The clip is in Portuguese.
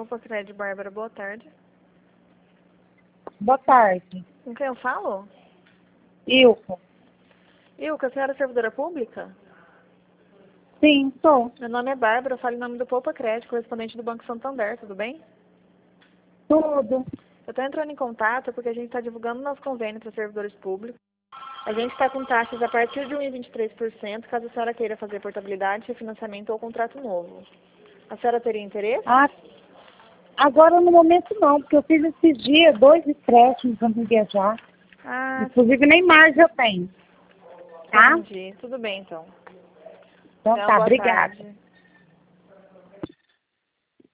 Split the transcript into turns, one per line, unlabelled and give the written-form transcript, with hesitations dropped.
Opa, Crédito, Bárbara, boa tarde.
Boa tarde.
Com quem eu falo?
Ilka.
Ilka, a senhora é servidora pública?
Sim, sou.
Meu nome é Bárbara, eu falo em nome do Poupa Crédito, correspondente do Banco Santander, tudo bem?
Tudo.
Eu estou entrando em contato porque a gente está divulgando nosso convênio para servidores públicos. A gente está com taxas a partir de 1,23%, caso a senhora queira fazer portabilidade, refinanciamento ou contrato novo. A senhora teria interesse?
Agora no momento não, porque eu fiz esses dias 2 empréstimos para me viajar.
Ah,
Inclusive nem mais eu tenho. Tá?
entendi. Tudo bem, então.
Então
Então,
tá,
boa
obrigada.
tarde.